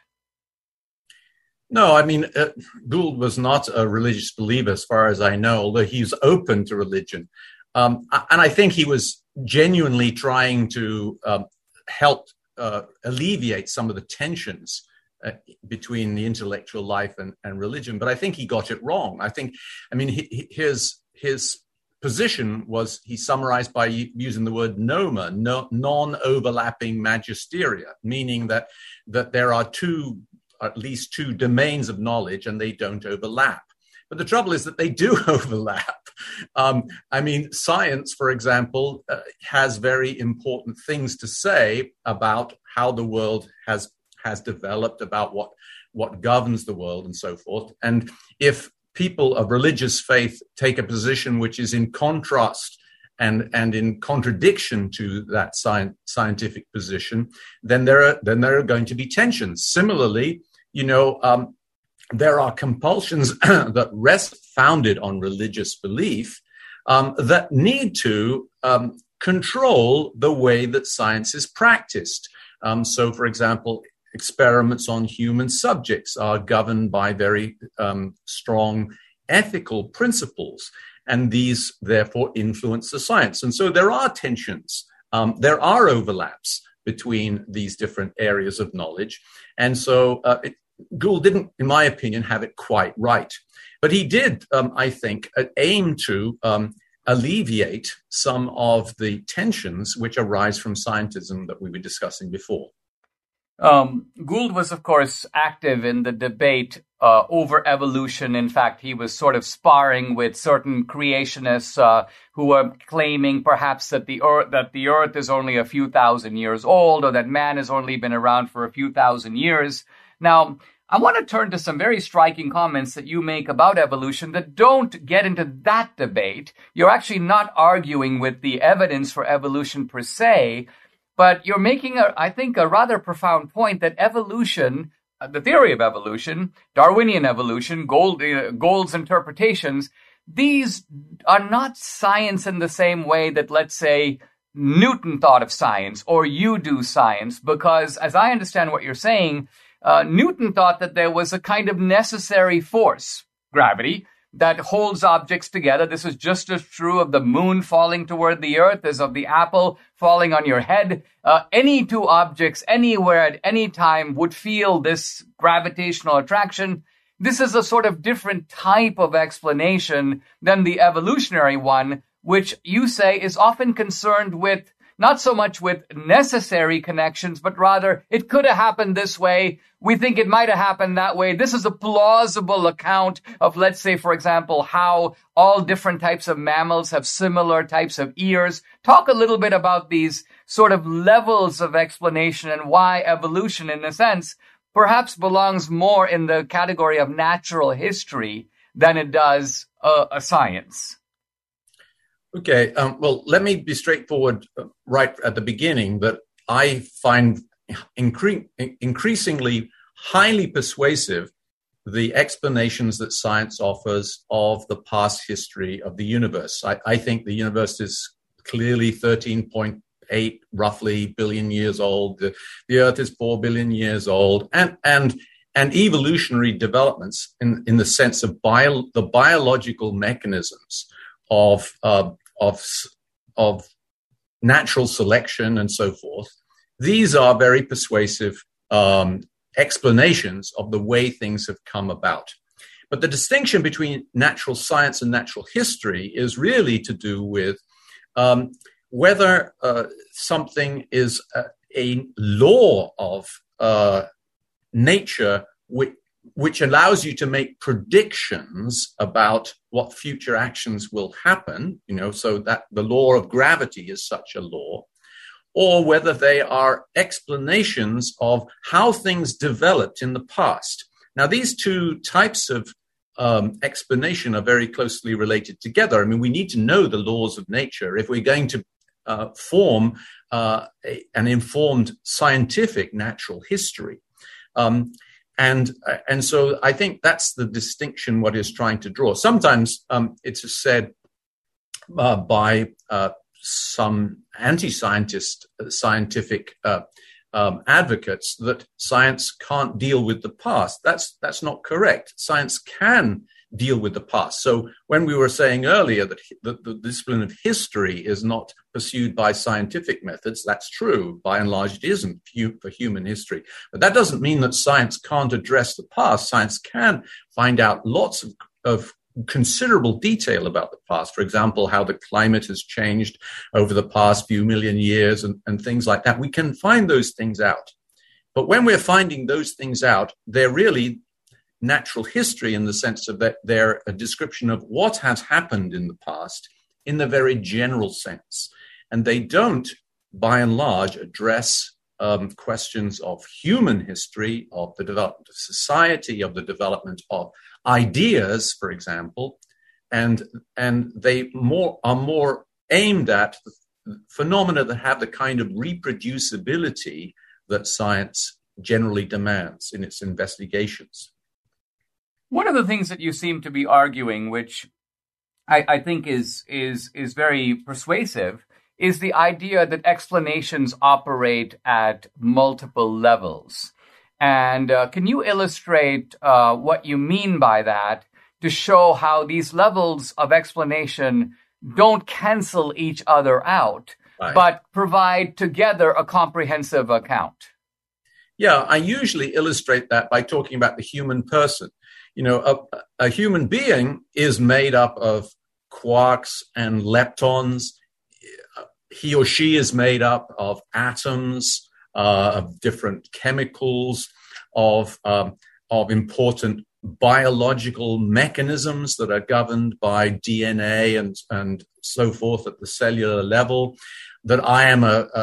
Speaker 5: No, I mean, Gould was not a religious believer, as far as I know, although he's open to religion. And I think he was genuinely trying to help alleviate some of the tensions between the intellectual life and religion. But I think he got it wrong. His position was, he summarized by using the word noma, non-overlapping magisteria, meaning that there are at least two domains of knowledge and they don't overlap. But the trouble is that they do overlap. Science, for example, has very important things to say about how the world has developed, about what governs the world and so forth. And if people of religious faith take a position which is in contrast and in contradiction to that scientific position, then there are going to be tensions. Similarly, there are compulsions that rest founded on religious belief that need to control the way that science is practiced. So, for example, experiments on human subjects are governed by very strong ethical principles, and these therefore influence the science. And so there are tensions, there are overlaps between these different areas of knowledge. And so Gould didn't, in my opinion, have it quite right. But he did, I think, aim to alleviate some of the tensions which arise from scientism that we were discussing before.
Speaker 4: Gould was, of course, active in the debate over evolution. In fact, he was sort of sparring with certain creationists who were claiming perhaps that the Earth is only a few thousand years old, or that man has only been around for a few thousand years. Now, I want to turn to some very striking comments that you make about evolution that don't get into that debate. You're actually not arguing with the evidence for evolution per se, but you're making, I think, a rather profound point that evolution, the theory of evolution, Darwinian evolution, Gould's interpretations, these are not science in the same way that, let's say, Newton thought of science or you do science, because as I understand what you're saying, Newton thought that there was a kind of necessary force, gravity, that holds objects together. This is just as true of the moon falling toward the earth as of the apple falling on your head. Any two objects anywhere at any time would feel this gravitational attraction. This is a sort of different type of explanation than the evolutionary one, which you say is often concerned with not so much with necessary connections, but rather it could have happened this way. We think it might have happened that way. This is a plausible account of, let's say, for example, how all different types of mammals have similar types of ears. Talk a little bit about these sort of levels of explanation and why evolution, in a sense, perhaps belongs more in the category of natural history than it does a science.
Speaker 5: Okay, well, let me be straightforward right at the beginning that I find increasingly highly persuasive the explanations that science offers of the past history of the universe. I think the universe is clearly 13.8 roughly billion years old. The Earth is 4 billion years old, and evolutionary developments in the sense of the biological mechanisms of natural selection and so forth. These are very persuasive explanations of the way things have come about. But the distinction between natural science and natural history is really to do with whether something is a law of nature which allows you to make predictions about what future actions will happen, so that the law of gravity is such a law, or whether they are explanations of how things developed in the past. Now, these two types of explanation are very closely related together. I mean, we need to know the laws of nature if we're going to form an informed scientific natural history. And so I think that's the distinction what is trying to draw. Sometimes it's said by some scientific advocates that science can't deal with the past. That's not correct. Science can deal with the past. So when we were saying earlier that the discipline of history is not pursued by scientific methods, that's true. By and large, it isn't for human history. But that doesn't mean that science can't address the past. Science can find out lots of considerable detail about the past. For example, how the climate has changed over the past few million years and things like that. We can find those things out. But when we're finding those things out, they're really natural history in the sense of that they're a description of what has happened in the past in the very general sense. And they don't, by and large, address questions of human history, of the development of society, of the development of ideas, for example, and they are more aimed at phenomena that have the kind of reproducibility that science generally demands in its investigations.
Speaker 4: One of the things that you seem to be arguing, which I think is very persuasive, is the idea that explanations operate at multiple levels. And can you illustrate what you mean by that to show how these levels of explanation don't cancel each other out, right, but provide together a comprehensive account?
Speaker 5: Yeah, I usually illustrate that by talking about the human person. You know, a human being is made up of quarks and leptons. He or she is made up of atoms, of different chemicals, of important biological mechanisms that are governed by DNA and so forth at the cellular level. That I am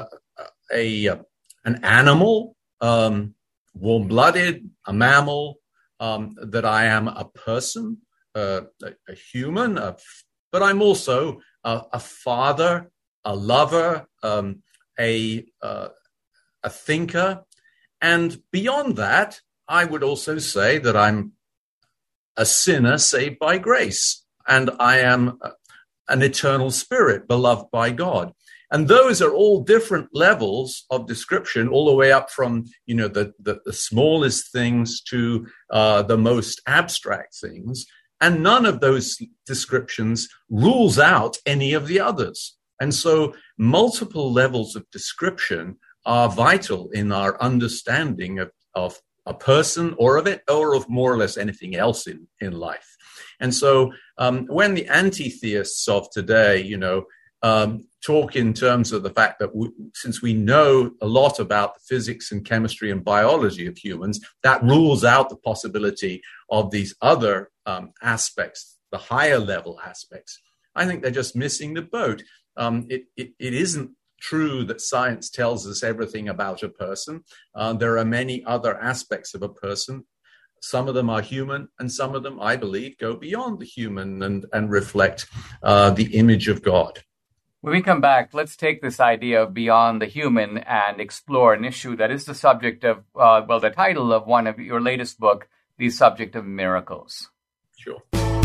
Speaker 5: an animal, warm-blooded, a mammal. That I am a person, a human, but I'm also a father, a lover, a thinker. And beyond that, I would also say that I'm a sinner saved by grace, and I am an eternal spirit beloved by God. And those are all different levels of description, all the way up from, you know, the smallest things to the most abstract things. And none of those descriptions rules out any of the others. And so multiple levels of description are vital in our understanding of a person or of it, or of more or less anything else in life. And so when the anti-theists of today, you know, talk in terms of the fact that since we know a lot about the physics and chemistry and biology of humans, that rules out the possibility of these other aspects, the higher level aspects. I think they're just missing the boat. It isn't true that science tells us everything about a person. There are many other aspects of a person. Some of them are human, and some of them, I believe, go beyond the human and reflect the image of God.
Speaker 4: When we come back, let's take this idea of beyond the human and explore an issue that is the subject of, the title of one of your latest book, the subject of miracles.
Speaker 5: Sure.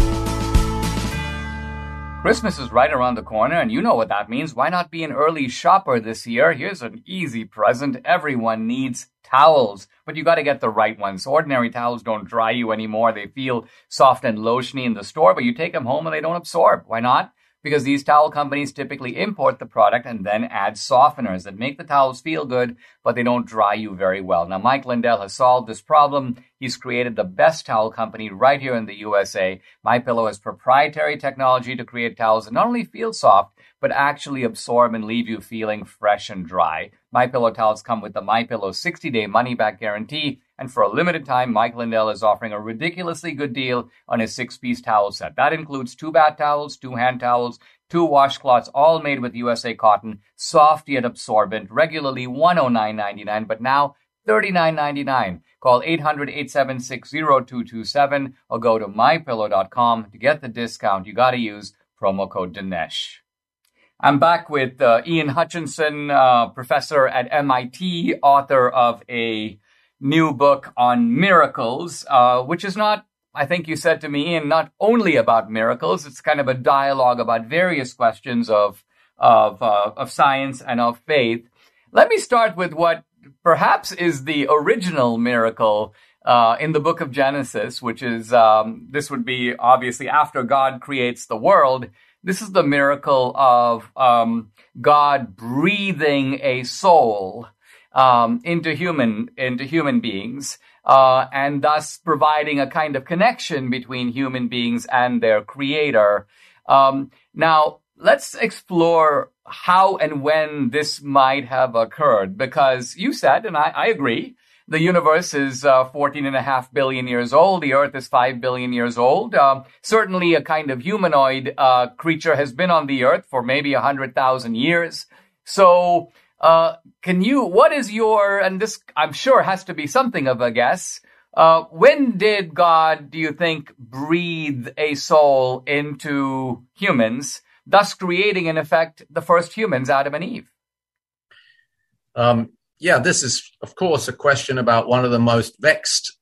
Speaker 4: Christmas is right around the corner, and you know what that means. Why not be an early shopper this year? Here's an easy present. Everyone needs towels, but you got to get the right ones. Ordinary towels don't dry you anymore. They feel soft and lotiony in the store, but you take them home and they don't absorb. Why not? Because these towel companies typically import the product and then add softeners that make the towels feel good, but they don't dry you very well. Now, Mike Lindell has solved this problem. He's created the best towel company right here in the USA. MyPillow has proprietary technology to create towels that not only feel soft, but actually absorb and leave you feeling fresh and dry. MyPillow towels come with the MyPillow 60-day money-back guarantee, and for a limited time, Mike Lindell is offering a ridiculously good deal on his 6-piece towel set. That includes 2 bath towels, 2 hand towels, 2 washcloths, all made with USA cotton, soft yet absorbent, regularly $109.99, but now $39.99. Call 800-876-0227 or go to mypillow.com to get the discount. You got to use promo code Dinesh. I'm back with Ian Hutchinson, professor at MIT, author of a new book on miracles, which is not, I think you said to me, Ian, not only about miracles. It's kind of a dialogue about various questions of science and of faith. Let me start with what perhaps is the original miracle in the book of Genesis, which is, this would be obviously after God creates the world. This is the miracle of God breathing a soul into human beings, and thus providing a kind of connection between human beings and their creator. Now, let's explore how and when this might have occurred, because you said, and I agree, the universe is 14.5 billion years old. The Earth is 5 billion years old. Certainly a kind of humanoid creature has been on the Earth for maybe 100,000 years. So what is your, and this I'm sure has to be something of a guess, when did God, do you think, breathe a soul into humans, thus creating, in effect, the first humans, Adam and Eve?
Speaker 5: Yeah, this is, of course, a question about one of the most vexed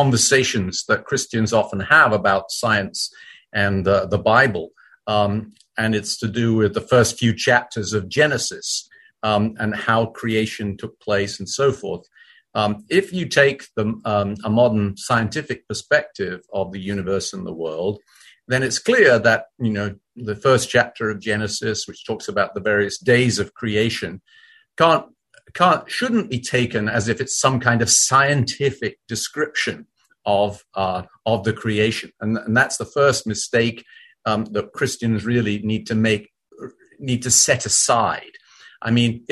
Speaker 5: conversations that Christians often have about science and the Bible. and it's to do with the first few chapters of Genesis and how creation took place and so forth. If you take a modern scientific perspective of the universe and the world, then it's clear that, the first chapter of Genesis, which talks about the various days of creation, shouldn't be taken as if it's some kind of scientific description of the creation. And that's the first mistake that Christians really need to set aside. I mean,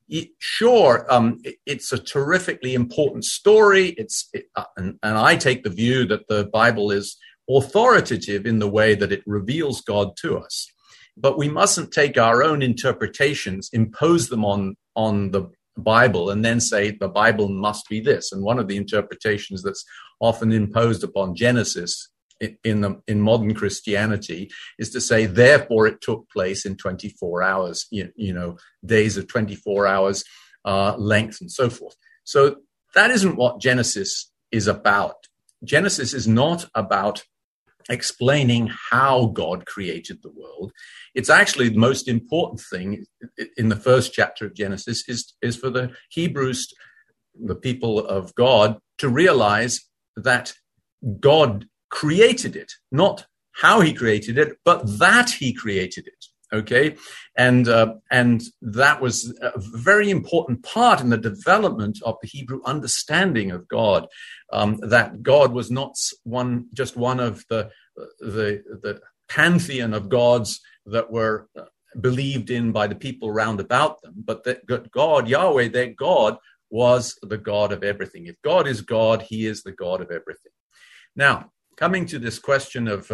Speaker 5: it's a terrifically important story. And I take the view that the Bible is authoritative in the way that it reveals God to us. But we mustn't take our own interpretations, impose them on the Bible, and then say the Bible must be this. And one of the interpretations that's often imposed upon Genesis in modern Christianity is to say, therefore, it took place in 24 hours, days of 24 hours length and so forth. So that isn't what Genesis is about. Genesis is not about explaining how God created the world. It's actually the most important thing in the first chapter of Genesis is for the Hebrews, the people of God, to realize that God created it, not how he created it, but that he created it. Okay, and that was a very important part in the development of the Hebrew understanding of God. That God was not just one of the pantheon of gods that were believed in by the people round about them, but that God, Yahweh, their God, was the God of everything. If God is God, he is the God of everything. Now, coming to this question of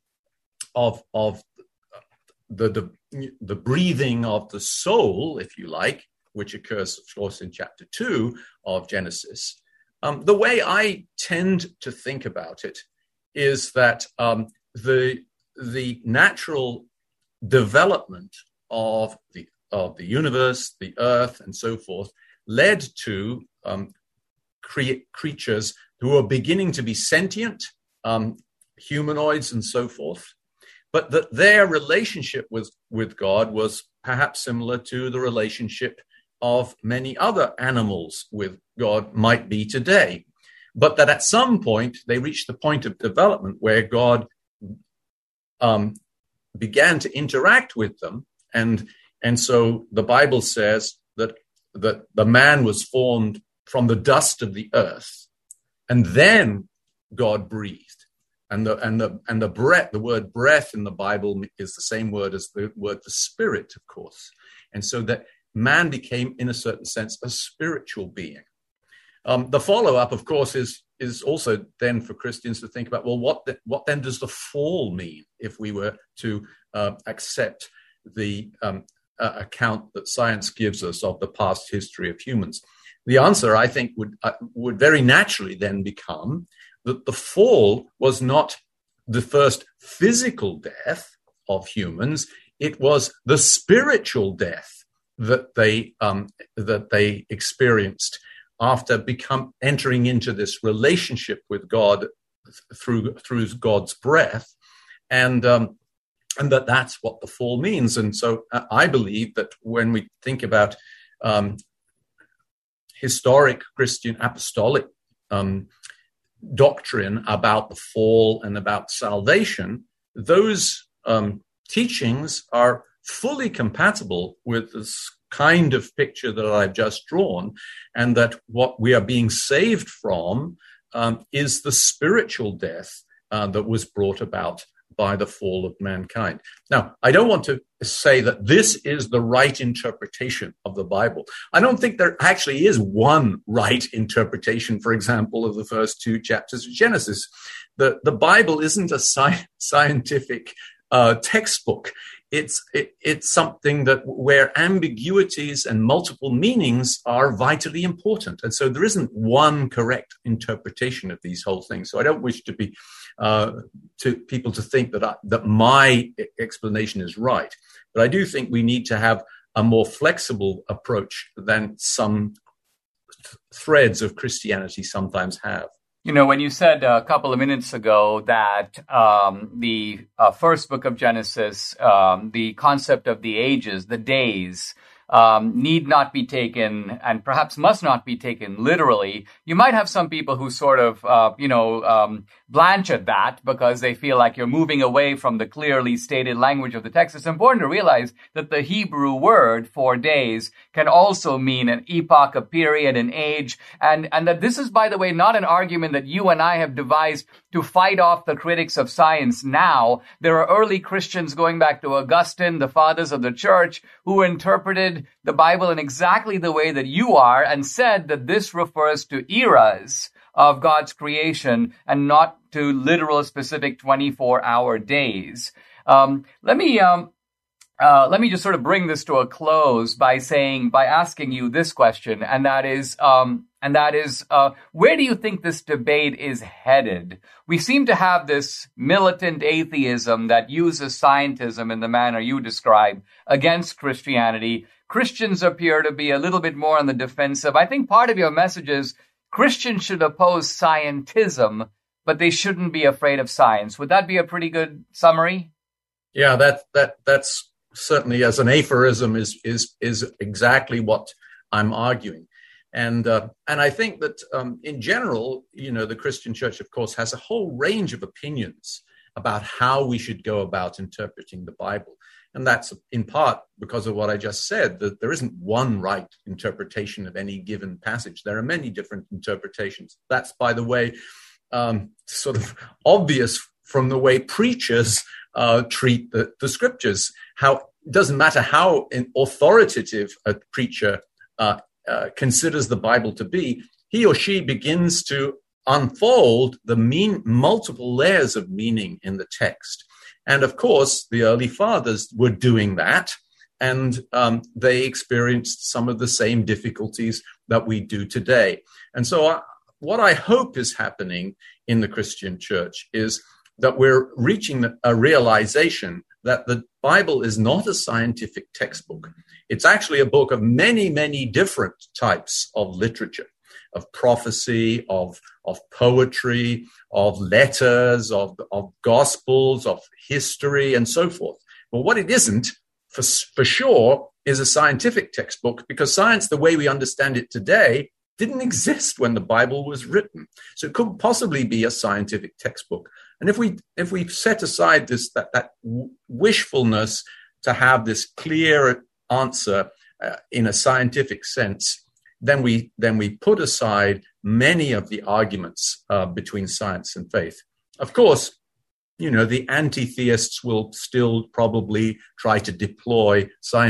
Speaker 5: the breathing of the soul, if you like, which occurs, of course, in chapter 2 of Genesis. The way I tend to think about it is that the natural development of the universe, the earth, and so forth, led to creatures who are beginning to be sentient, humanoids, and so forth. But that their relationship with God was perhaps similar to the relationship of many other animals with God might be today. But that at some point, they reached the point of development where God began to interact with them. And so the Bible says that the man was formed from the dust of the earth, and then God breathed. And the breath, the word breath in the Bible is the same word as the word for spirit, of course. And so that man became, in a certain sense, a spiritual being. The follow-up, of course, is also then for Christians to think about, well, what then does the fall mean if we were to accept the account that science gives us of the past history of humans? The answer, I think, would very naturally then become that the fall was not the first physical death of humans; it was the spiritual death that they experienced after entering into this relationship with God through God's breath, and that's what the fall means. And so I believe that when we think about historic Christian apostolic doctrine about the fall and about salvation, those teachings are fully compatible with this kind of picture that I've just drawn, and that what we are being saved from is the spiritual death that was brought about by the fall of mankind. Now, I don't want to say that this is the right interpretation of the Bible. I don't think there actually is one right interpretation, for example, of the first 2 chapters of Genesis. The Bible isn't a scientific textbook. It's something where ambiguities and multiple meanings are vitally important. And so there isn't one correct interpretation of these whole things. So I don't wish to people to think that my explanation is right. But I do think we need to have a more flexible approach than some threads of Christianity sometimes have.
Speaker 4: You know, when you said a couple of minutes ago that the first book of Genesis, the concept of the ages, the days, need not be taken and perhaps must not be taken literally, you might have some people who sort of, blanch at that because they feel like you're moving away from the clearly stated language of the text. It's important to realize that the Hebrew word for days can also mean an epoch, a period, an age, and that this is, by the way, not an argument that you and I have devised to fight off the critics of science now. There are early Christians going back to Augustine, the fathers of the church, who interpreted the Bible in exactly the way that you are and said that this refers to eras of God's creation and not to literal specific 24-hour days. Let me just sort of bring this to a close by asking you this question, and that is, where do you think this debate is headed? We seem to have this militant atheism that uses scientism in the manner you describe against Christianity. Christians appear to be a little bit more on the defensive. I think part of your message is Christians should oppose scientism, but they shouldn't be afraid of science. Would that be a pretty good summary?
Speaker 5: Yeah, that's certainly, as an aphorism, is exactly what I'm arguing. And I think that in general, the Christian church, of course, has a whole range of opinions about how we should go about interpreting the Bible. And that's in part because of what I just said, that there isn't one right interpretation of any given passage. There are many different interpretations. That's, by the way, sort of obvious from the way preachers treat the scriptures. It doesn't matter how authoritative a preacher considers the Bible to be, he or she begins to unfold the multiple layers of meaning in the text. And of course, the early fathers were doing that, and they experienced some of the same difficulties that we do today. And so what I hope is happening in the Christian church is that we're reaching a realization that the Bible is not a scientific textbook. It's actually a book of many, many different types of literature, of prophecy, of poetry, of letters, of gospels, of history, and so forth. But what it isn't, for sure, is a scientific textbook, because science, the way we understand it today, didn't exist when the Bible was written. So it couldn't possibly be a scientific textbook. And if we set aside that wishfulness to have this clear answer in a scientific sense, then we put aside many of the arguments between science and faith. Of course, the anti-theists will still probably try to deploy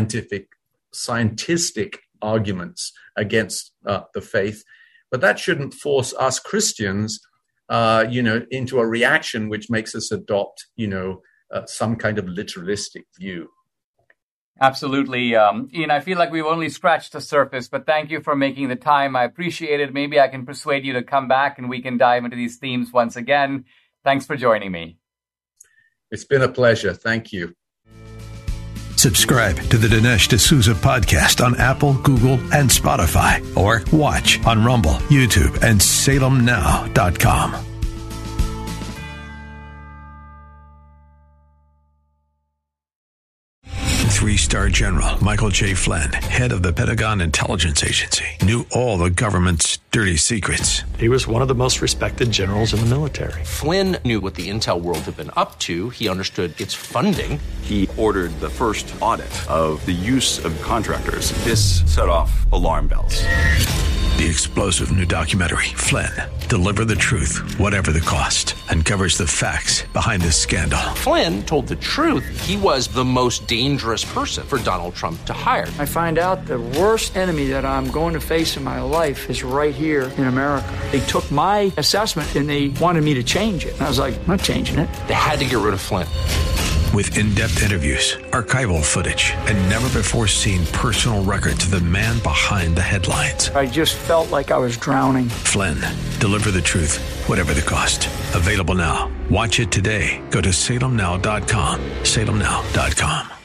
Speaker 5: scientistic arguments against the faith, but that shouldn't force us Christians, into a reaction which makes us adopt, some kind of literalistic view.
Speaker 4: Absolutely. Ian, I feel like we've only scratched the surface, but thank you for making the time. I appreciate it. Maybe I can persuade you to come back and we can dive into these themes once again. Thanks for joining me.
Speaker 5: It's been a pleasure. Thank you.
Speaker 1: Subscribe to the Dinesh D'Souza podcast on Apple, Google, and Spotify, or watch on Rumble, YouTube, and salemnow.com. 3-star General Michael J. Flynn, head of the Pentagon Intelligence Agency, knew all the government's dirty secrets.
Speaker 6: He was one of the most respected generals in the military.
Speaker 2: Flynn knew what the intel world had been up to. He understood its funding.
Speaker 3: He ordered the first audit of the use of contractors. This set off alarm bells.
Speaker 1: The explosive new documentary, Flynn, Deliver the Truth, Whatever the Cost, uncovers the facts behind this scandal.
Speaker 2: Flynn told the truth. He was the most dangerous person for Donald Trump to hire.
Speaker 7: I find out the worst enemy that I'm going to face in my life is right here in America. They took my assessment and they wanted me to change it. And I was like, I'm not changing it.
Speaker 2: They had to get rid of Flynn.
Speaker 1: With in-depth interviews, archival footage, and never-before-seen personal records of the man behind the headlines.
Speaker 7: I just felt like I was drowning.
Speaker 1: Flynn, Deliver the Truth, Whatever the Cost. Available now. Watch it today. Go to salemnow.com. salemnow.com.